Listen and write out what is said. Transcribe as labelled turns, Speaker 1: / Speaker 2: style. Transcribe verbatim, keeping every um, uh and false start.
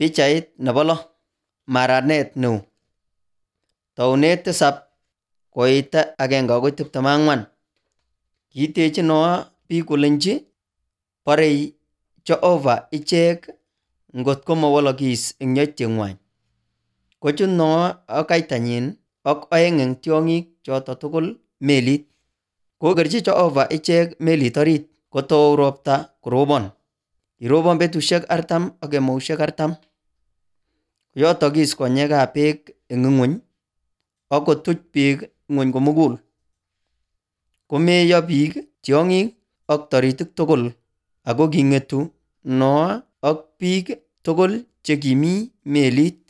Speaker 1: Pichait nebo lo. Maranet neo. Taunet tisab koit agenge agoi tiptem ak ang'wan. Kiitechi Noah biik kolenji borei Jehovah ichek ngot ko mawolokis eng yatyeng'wany. Kochut Noah ak kaitanyin ak oeng eng tiong'ik choto tugul melit. Kokerchi Jehovah ichek melit orit kotou ropta korobon. Kirobon betusiek artam ak kemout artam. Koyotokis konyekab beek eng ing'ony ak kotuch beek ng'ony komugul. Komeiyo biik, tiong'ik ak toritik tugul ako king'etu Noah ak biik tugul che kimi melit.